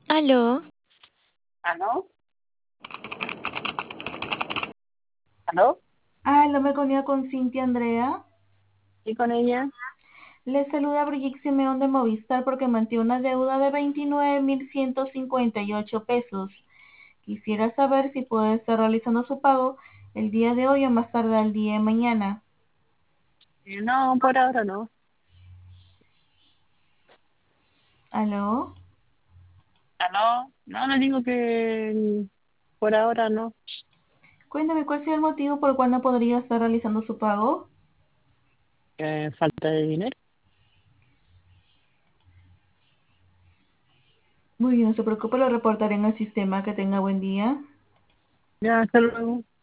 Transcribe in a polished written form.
Aló, ¿Aló? ¿Aló? lo me comunico con Cintia Andrea. ¿Y con ella? Le saluda Brigitte Simeón de Movistar porque mantiene una deuda de 29.158 pesos. Quisiera saber si puede estar realizando su pago el día de hoy o más tarde el día de mañana. No, por ahora no. ¿Aló? ¿Aló? No, le digo que por ahora no. Cuéntame cuál sería el motivo por el cual no podría estar realizando su pago. Falta de dinero. Muy bien, no se preocupe, lo reportaré en el sistema. Que tenga buen día. Ya, hasta luego.